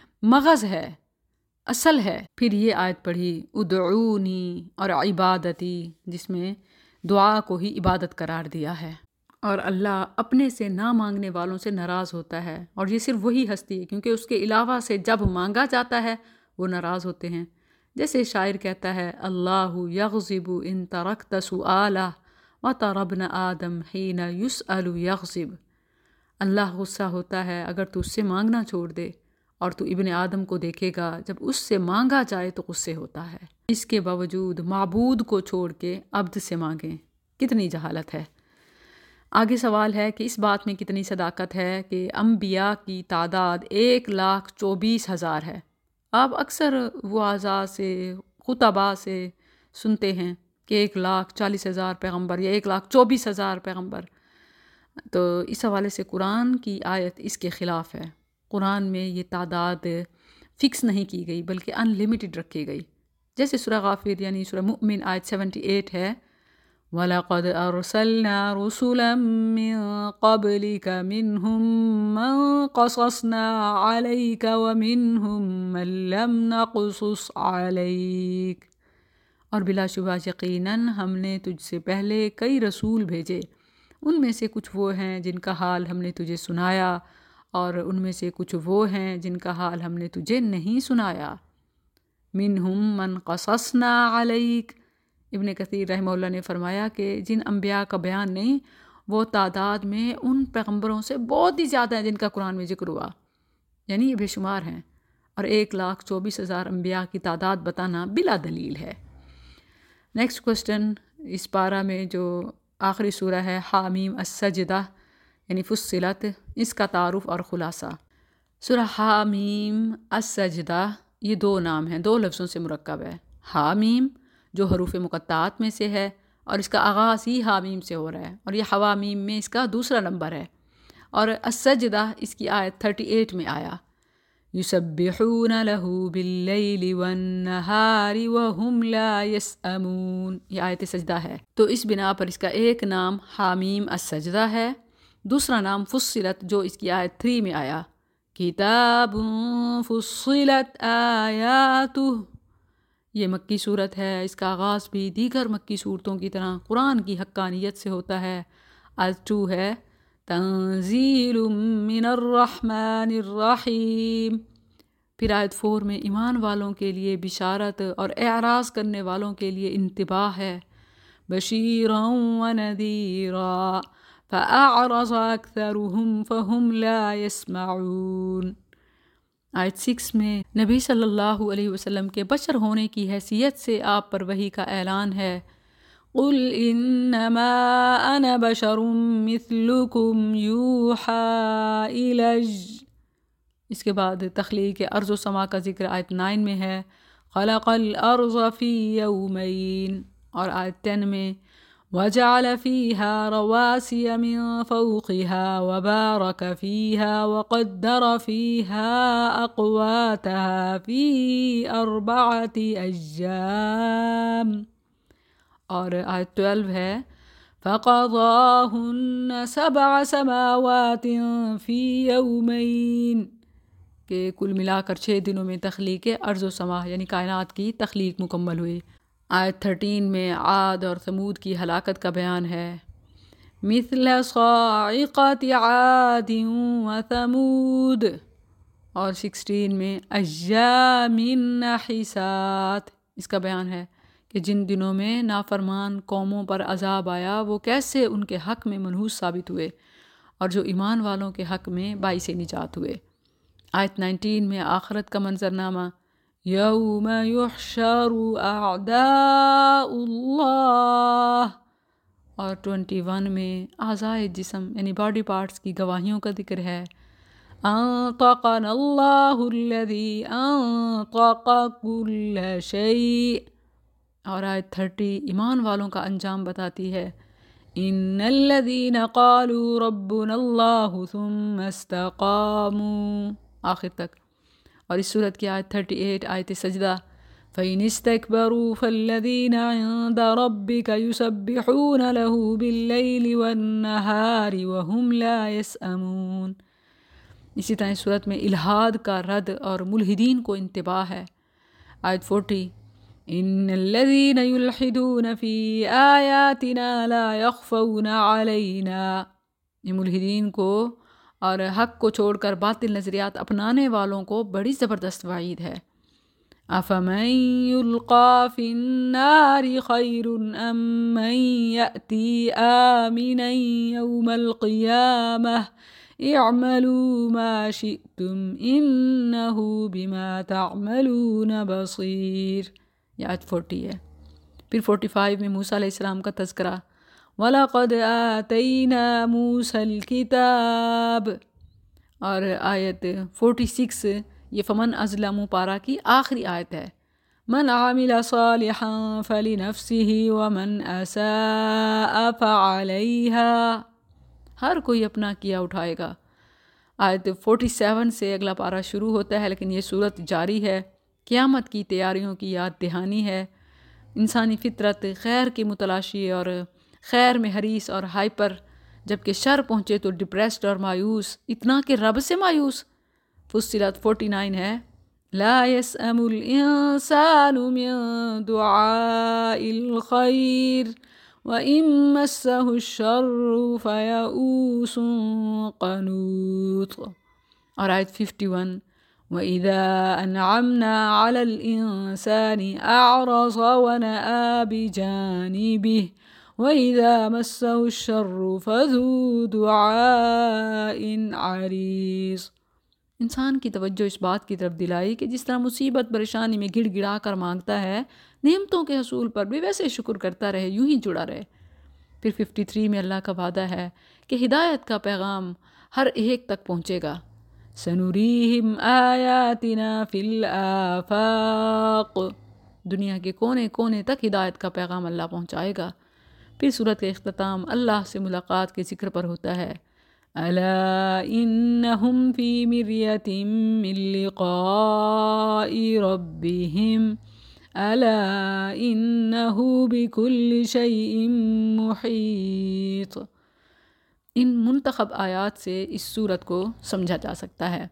مغز ہے، اصل ہے۔ پھر یہ آیت پڑھی ادعونی اور عبادتی، جس میں دعا کو ہی عبادت قرار دیا ہے، اور اللہ اپنے سے نہ مانگنے والوں سے ناراض ہوتا ہے، اور یہ صرف وہی ہستی ہے کیونکہ اس کے علاوہ سے جب مانگا جاتا ہے وہ ناراض ہوتے ہیں۔ جیسے شاعر کہتا ہے، اللہ یغضب ان ترکت سؤالہ وترى ابن آدم حین یسأل یغضب، اللہ غصہ ہوتا ہے اگر تو اس سے مانگنا چھوڑ دے، اور تو ابن آدم کو دیکھے گا جب اس سے مانگا جائے تو غصے ہوتا ہے۔ اس کے باوجود معبود کو چھوڑ کے عبد سے مانگیں، کتنی جہالت ہے۔ آگے سوال ہے کہ اس بات میں کتنی صداقت ہے کہ انبیاء کی تعداد ایک لاکھ چوبیس ہزار ہے۔ آپ اکثر وعظاء سے، خطباء سے سنتے ہیں کہ ایک لاکھ چالیس ہزار پیغمبر یا ایک لاکھ چوبیس ہزار پیغمبر، تو اس حوالے سے قرآن کی آیت اس کے خلاف ہے۔ قرآن میں یہ تعداد فکس نہیں کی گئی بلکہ ان لمیٹڈ رکھی گئی، جیسے سورہ غافر یعنی سورہ مؤمن آیت سیونٹی ایٹ ہے، وَلَقَدْ أَرْسَلْنَا رُسُلًا مِّن قَبْلِكَ مِنْهُم مَّن قَصَصْنَا عَلَيْكَ وَمِنْهُم مَّن لَّمْ نَقْصُصْ عَلَيْكَ، اور بلا شبہ یقیناً ہم نے تجھ سے پہلے کئی رسول بھیجے، ان میں سے کچھ وہ ہیں جن کا حال ہم نے تجھے سنایا، اور ان میں سے کچھ وہ ہیں جن کا حال ہم نے تجھے نہیں سنایا۔ منہم من قصصنا علیک، ابن کثیر رحمہ اللہ نے فرمایا کہ جن انبیاء کا بیان نہیں، وہ تعداد میں ان پیغمبروں سے بہت ہی زیادہ ہیں جن کا قرآن میں ذکر ہوا، یعنی یہ بے شمار ہیں، اور ایک لاکھ چوبیس ہزار انبیاء کی تعداد بتانا بلا دلیل ہے۔ نیکسٹ کوسٹن، اس پارہ میں جو آخری سورہ ہے حامیم السجدہ یعنی فصلت، اس کا تعارف اور خلاصہ۔ سورہ حامیم السجدہ یہ دو نام ہیں، دو لفظوں سے مرکب ہے۔ حامیم جو حروف مقطعات میں سے ہے، اور اس کا آغاز ہی حامیم سے ہو رہا ہے، اور یہ حوامیم میں اس کا دوسرا نمبر ہے، اور السجدہ اس کی آیت اڑتیس میں آیا، یسبحون لہ باللیل والنہار وہم لا یسأمون، یہ آیت سجدہ ہے۔ تو اس بنا پر اس کا ایک نام حامیم السجدہ ہے، دوسرا نام فصلت جو اس کی آیت تھری میں آیا، کتاب فصلت آیاتہ، یہ مکی صورت ہے، اس کا آغاز بھی دیگر مکی صورتوں کی طرح قرآن کی حقانیت سے ہوتا ہے۔ آیت ٹو ہے تنزیل من الرحمن الرحیم، پھر آیت فور میں ایمان والوں کے لیے بشارت اور اعراض کرنے والوں کے لیے انتباہ ہے، بشیرا ونذیرا فأعرض أكثرهم فهم لا يسمعون۔ آیت سکس میں نبی صلی اللہ علیہ وسلم کے بشر ہونے کی حیثیت سے آپ پر وحی کا اعلان ہے، قُلْ إِنَّمَا أَنَا بَشَرٌ مِثْلُكُمْ يُوحَىٰ إِلَيَّ، اس کے بعد تخلیق ارض و سما کا ذکر آیت نائن میں ہے، خَلَقَ الْأَرْضَ فِي يَوْمَيْنِ، اور آیت ٹین میں وَجَعَلَ فِيهَا رَوَاسِيَ مِن فَوْقِهَا وَبَارَكَ فِيهَا وَقَدَّرَ فِيهَا أَقْوَاتَهَا فِي أَرْبَعَةِ أَيَّامٍ، اور آیت بارہ ہے فَقَضَاهُنَّ سَبْعَ سَمَاوَاتٍ فِي يَوْمَيْنِ، کہ کل ملا کر چھ دنوں میں تخلیق ارض و سما یعنی کائنات کی تخلیق مکمل ہوئی۔ آیت تھرٹین میں عاد اور ثمود کی ہلاکت کا بیان ہے، مثل صاعقۃ عاد و ثمود، اور سکسٹین میں ایام نحسات، اس کا بیان ہے کہ جن دنوں میں نافرمان قوموں پر عذاب آیا وہ کیسے ان کے حق میں منحوس ثابت ہوئے، اور جو ایمان والوں کے حق میں باعث نجات ہوئے۔ آیت نائنٹین میں آخرت کا منظرنامہ، یوم یحشر اعداء اللہ، اور ٹوینٹی ون میں اعضائے جسم یعنی باڈی پارٹس کی گواہیوں کا ذکر ہے، انطقنا اللہ الذی انطق کل شیء، اور آیت تھرٹی ایمان والوں کا انجام بتاتی ہے، ان الذین قالوا ربنا اللہ ثم استقاموا، آخر تک۔ اور اس صورت کی آیت اڑتیس آیت سجدہ، فَإِنِ اسْتَكْبَرُوا فَالَّذِينَ عِندَ رَبِّكَ يُسَبِّحُونَ لَهُ بِاللَّيْلِ وَالنَّهَارِ وَهُمْ لَا يَسْأَمُونَ۔ اسی طرح اس صورت میں الحاد کا رد اور ملحدین کو انتباہ ہے۔ آیت چالیس، إِنَّ الَّذِينَ يُلْحِدُونَ فِي آيَاتِنَا لَا يَخْفَوْنَ عَلَيْنَا، یہ ملحدین کو اور حق کو چھوڑ کر باطل نظریات اپنانے والوں کو بڑی زبردست وعید ہے۔ أَفَمَن يُلْقَىٰ فِي النَّارِ خَيْرٌ أَم مَّن يَأْتِي آمِنًا يَوْمَ الْقِيَامَةِ اعْمَلُوا مَا شِئْتُمْ إِنَّهُ بِمَا تَعْمَلُونَ بَصِيرٌ، یہ آیت چالیس ہے۔ پھر پچاس میں موسیٰ علیہ السلام کا تذکرہ، وَلَقَدْ آتَيْنَا مُوسَى الْكِتَابَ، اور آیت چھیالیس یہ فمن اظلم پارہ کی آخری آیت ہے، من عامل صالحا فلنفسه ومن اساء فعليها، ہر کوئی اپنا کیا اٹھائے گا۔ آیت سینتالیس سے اگلا پارہ شروع ہوتا ہے، لیکن یہ صورت جاری ہے، قیامت کی تیاریوں کی یاد دہانی ہے، انسانی فطرت خیر کی متلاشی اور خیر میں حریص اور ہائپر، جبکہ شر پہنچے تو ڈپریسڈ اور مایوس، اتنا کہ رب سے مایوس۔ فصلت فورٹی نائن ہے، لا يسأم الإنسان من دعاء الخير وإن مسه الشر فيئوس قنوط۔ اور آیت ففٹی ون، وَإِذَا أَنْعَمْنَا عَلَى الْإِنسَانِ أَعْرَضَ وَنَأَىٰ بِجَانِبِهِ وَإِذَا مَسَّهُ الشَّرُّ فَذُو دُعَاءٍ عَرِيضٍ۔ انسان کی توجہ اس بات کی طرف دلائی کہ جس طرح مصیبت پریشانی میں گڑ گڑا کر مانگتا ہے، نعمتوں کے حصول پر بھی ویسے شکر کرتا رہے، یوں ہی جڑا رہے۔ پھر ففٹی تھری میں اللہ کا وعدہ ہے کہ ہدایت کا پیغام ہر ایک تک پہنچے گا۔ سَنُرِيهِمْ آيَاتِنَا فِي الْآفَاقِ، دنیا کے کونے کونے تک ہدایت کا پیغام اللہ پہنچائے گا۔ پھر سورت کا اختتام اللہ سے ملاقات کے ذکر پر ہوتا ہے، أَلَا إِنَّهُمْ فِي مِرْيَةٍ مِّن لِقَاءِ رَبِّهِمْ أَلَا إِنَّهُ بِكُلِّ شَيْءٍ مُحِيطٌ۔ ان منتخب آیات سے اس سورت کو سمجھا جا سکتا ہے۔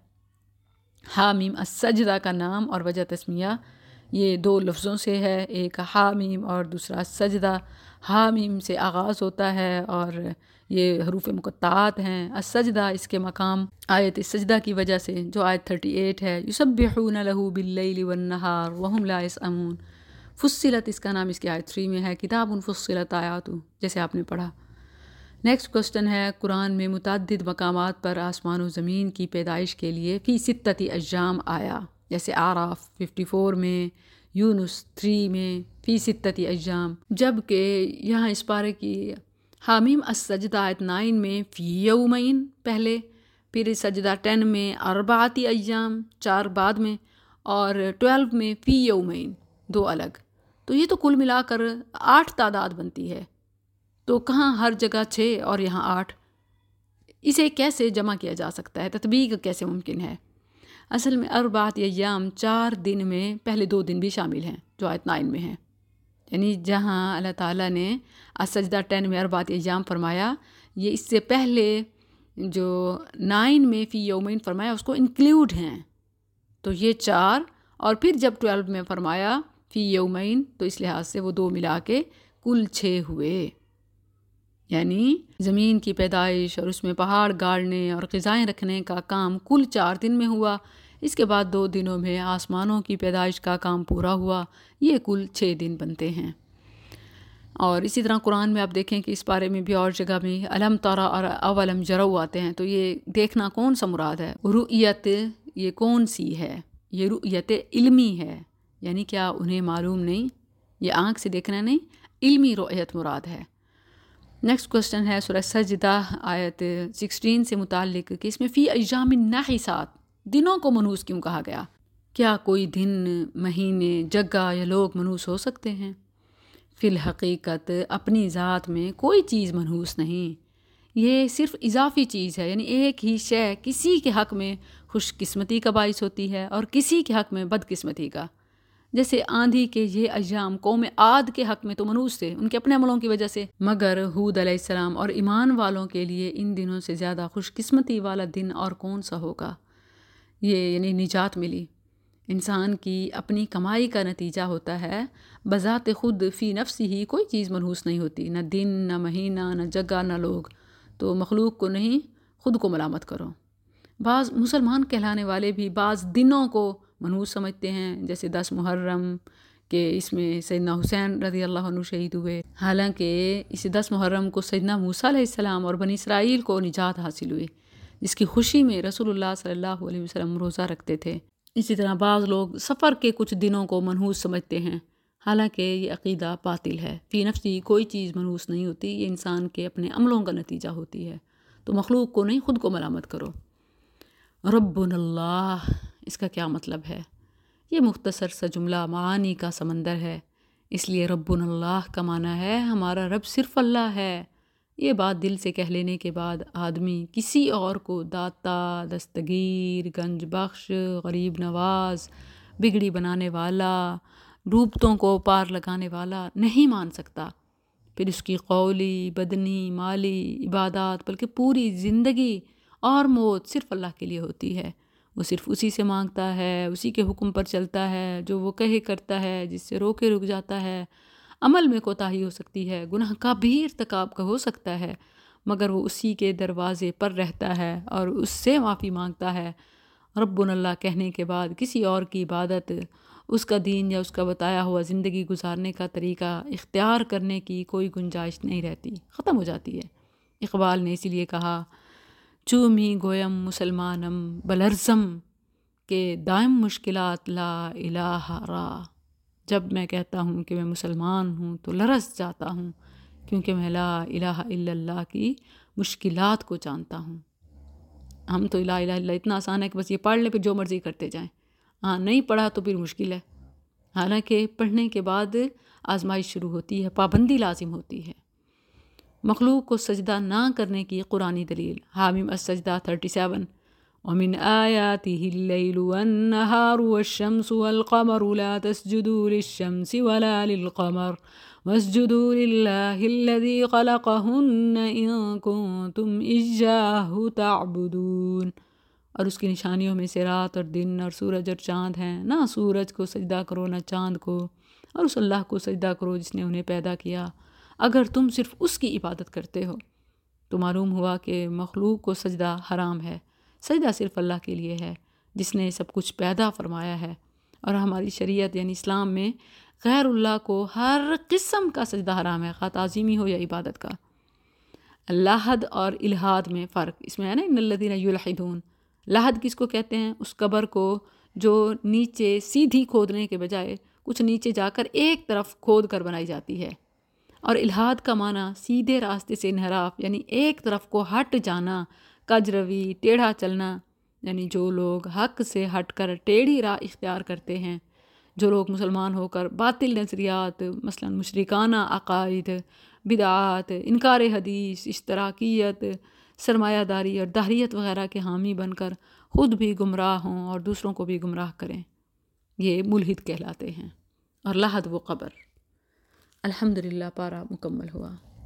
حامیم السجدہ کا نام اور وجہ تسمیہ یہ دو لفظوں سے ہے، ایک حامیم اور دوسرا سجدہ۔ حامیم سے آغاز ہوتا ہے اور یہ حروف مقطعات ہیں۔ السجدہ اس کے مقام آیت سجدہ کی وجہ سے جو آیت تھرٹی ایٹ ہے، یسبحون لہ باللیل والنہار وہم لا یسأمون۔ فصلت اس کا نام اس کی آیت تھری میں ہے، کتاب فصلت آیاتہ، جیسے آپ نے پڑھا۔ نیکسٹ کوسٹن ہے، قرآن میں متعدد مقامات پر آسمان و زمین کی پیدائش کے لیے فی ستتی ایام آیا، جیسے اعراف ففٹی فور میں، یونس تھری میں، فی ستتی ایام، جبکہ یہاں اس پارے کی حامیم السجدہ آیت نائن میں فی یومین پہلے، پھر سجدہ ٹین میں اربعتی ایام چار بعد میں، اور ٹویلو میں فی یومین دو الگ۔ تو یہ تو کل ملا کر آٹھ تعداد بنتی ہے، تو کہاں ہر جگہ چھ اور یہاں آٹھ؟ اسے کیسے جمع کیا جا سکتا ہے؟ تطبیق کیسے ممکن ہے؟ اصل میں اربعۃ ایام چار دن میں پہلے دو دن بھی شامل ہیں جو آیت نائن میں ہیں، یعنی جہاں اللہ تعالیٰ نے السجدہ ٹین میں اربعۃ ایام فرمایا، یہ اس سے پہلے جو نائن میں فی یومین فرمایا اس کو انکلیوڈ ہیں، تو یہ چار، اور پھر جب ٹویلو میں فرمایا فی یومین تو اس لحاظ سے وہ دو ملا کے کل چھ ہوئے۔ یعنی زمین کی پیدائش اور اس میں پہاڑ گاڑنے اور غذائیں رکھنے کا کام کل چار دن میں ہوا، اس کے بعد دو دنوں میں آسمانوں کی پیدائش کا کام پورا ہوا، یہ کل چھ دن بنتے ہیں۔ اور اسی طرح قرآن میں آپ دیکھیں کہ اس بارے میں بھی اور جگہ میں الم ترى اور اولم یروا آتے ہیں، تو یہ دیکھنا کون سا مراد ہے؟ رؤیت یہ کون سی ہے؟ یہ رؤیت علمی ہے، یعنی کیا انہیں معلوم نہیں؟ یہ آنکھ سے دیکھنا نہیں، علمی رؤیت مراد ہے۔ نیکسٹ کوسچن ہے سورہ سجدہ آیت سکسٹین سے متعلق کہ اس میں فی ایام نحسات دنوں کو منحوس کیوں کہا گیا؟ کیا کوئی دن، مہینے، جگہ یا لوگ منحوس ہو سکتے ہیں؟ فی الحقیقت اپنی ذات میں کوئی چیز منحوس نہیں، یہ صرف اضافی چیز ہے، یعنی ایک ہی شے کسی کے حق میں خوش قسمتی کا باعث ہوتی ہے اور کسی کے حق میں بد قسمتی کا۔ جیسے آندھی کے یہ ایام قوم عاد کے حق میں تو منحوس تھے ان کے اپنے عملوں کی وجہ سے، مگر ہود علیہ السلام اور ایمان والوں کے لیے ان دنوں سے زیادہ خوش قسمتی والا دن اور کون سا ہوگا؟ یہ یعنی نجات ملی، انسان کی اپنی کمائی کا نتیجہ ہوتا ہے، بذات خود فی نفسی ہی کوئی چیز منحوس نہیں ہوتی، نہ دن، نہ مہینہ، نہ جگہ، نہ لوگ، تو مخلوق کو نہیں خود کو ملامت کرو۔ بعض مسلمان کہلانے والے بھی بعض دنوں کو منحوس سمجھتے ہیں، جیسے دس محرم کہ اس میں سیدنا حسین رضی اللہ عنہ شہید ہوئے، حالانکہ اس دس محرم کو سیدنا موسیٰ علیہ السلام اور بنی اسرائیل کو نجات حاصل ہوئی، جس کی خوشی میں رسول اللہ صلی اللہ علیہ وسلم روزہ رکھتے تھے۔ اسی طرح بعض لوگ سفر کے کچھ دنوں کو منحوس سمجھتے ہیں، حالانکہ یہ عقیدہ باطل ہے۔ فی نفسی کوئی چیز منحوس نہیں ہوتی، یہ انسان کے اپنے عملوں کا نتیجہ ہوتی ہے، تو مخلوق کو نہیں خود کو ملامت کرو۔ ربنا اللہ، اس کا کیا مطلب ہے؟ یہ مختصر سا جملہ معانی کا سمندر ہے، اس لیے ربنا اللہ کا معنی ہے ہمارا رب صرف اللہ ہے۔ یہ بات دل سے کہہ لینے کے بعد آدمی کسی اور کو داتا، دستگیر، گنج بخش، غریب نواز، بگڑی بنانے والا، ڈوبتوں کو پار لگانے والا نہیں مان سکتا۔ پھر اس کی قولی، بدنی، مالی، عبادات، بلکہ پوری زندگی اور موت صرف اللہ کے لیے ہوتی ہے۔ وہ صرف اسی سے مانگتا ہے، اسی کے حکم پر چلتا ہے، جو وہ کہے کرتا ہے، جس سے روکے رک جاتا ہے۔ عمل میں کوتاہی ہو سکتی ہے، گناہ کا بھی ارتکاب کا ہو سکتا ہے، مگر وہ اسی کے دروازے پر رہتا ہے اور اس سے معافی مانگتا ہے۔ ربنا اللہ کہنے کے بعد کسی اور کی عبادت، اس کا دین یا اس کا بتایا ہوا زندگی گزارنے کا طریقہ اختیار کرنے کی کوئی گنجائش نہیں رہتی، ختم ہو جاتی ہے۔ اقبال نے اسی لیے کہا، چومی گویم مسلمانم بلرزم کہ دائم مشکلات لا الہ را۔ جب میں کہتا ہوں کہ میں مسلمان ہوں تو لرز جاتا ہوں، کیونکہ میں لا الہ الا اللہ کی مشکلات کو جانتا ہوں۔ ہم تو لا الہ الا اللہ اتنا آسان ہے کہ بس یہ پڑھ لیں پھر جو مرضی کرتے جائیں، ہاں نہیں پڑھا تو پھر مشکل ہے۔ حالانکہ پڑھنے کے بعد آزمائش شروع ہوتی ہے، پابندی لازم ہوتی ہے۔ مخلوق کو سجدہ نہ کرنے کی قرآنی دلیل، حامیم السجدہ سینتیس، وَمِنْ آيَاتِهِ اللَّيْلُ وَالنَّهَارُ وَالشَّمْسُ وَالْقَمَرُ لَا تَسْجُدُوا لِلشَّمْسِ وَلَا لِلْقَمَرِ وَاسْجُدُوا لِلَّهِ الَّذِي خَلَقَهُنَّ إِن كُنتُمْ إِيَّاهُ تَعْبُدُونَ۔ اور اس کی نشانیوں میں سے رات اور دن اور سورج اور چاند ہیں، نہ سورج کو سجدہ کرو نہ چاند کو، اور اس اللہ کو سجدہ کرو جس نے انہیں پیدا کیا۔ اگر تم صرف اس کی عبادت کرتے ہو تو معلوم ہوا کہ مخلوق کو سجدہ حرام ہے۔ سجدہ صرف اللہ کے لیے ہے جس نے سب کچھ پیدا فرمایا ہے، اور ہماری شریعت یعنی اسلام میں غیر اللہ کو ہر قسم کا سجدہ حرام ہے، خواہ تعظیمی ہو یا عبادت کا۔ لحد اور الحاد میں فرق اس میں ہے نا، ان الذین یلحدون۔ لحد کس کو کہتے ہیں؟ اس قبر کو جو نیچے سیدھی کھودنے کے بجائے کچھ نیچے جا کر ایک طرف کھود کر بنائی جاتی ہے، اور الحاد کا معنی سیدھے راستے سے انحراف یعنی ایک طرف کو ہٹ جانا، کج روی، ٹیڑھا چلنا، یعنی جو لوگ حق سے ہٹ کر ٹیڑھی راہ اختیار کرتے ہیں، جو لوگ مسلمان ہو کر باطل نظریات مثلا مشرکانہ عقائد، بدعات، انکار حدیث، اشتراکیت، سرمایہ داری اور دہریت وغیرہ کے حامی بن کر خود بھی گمراہ ہوں اور دوسروں کو بھی گمراہ کریں، یہ ملحد کہلاتے ہیں۔ اور لحد وہ قبر۔ الحمدللہ پارہ مکمل ہوا۔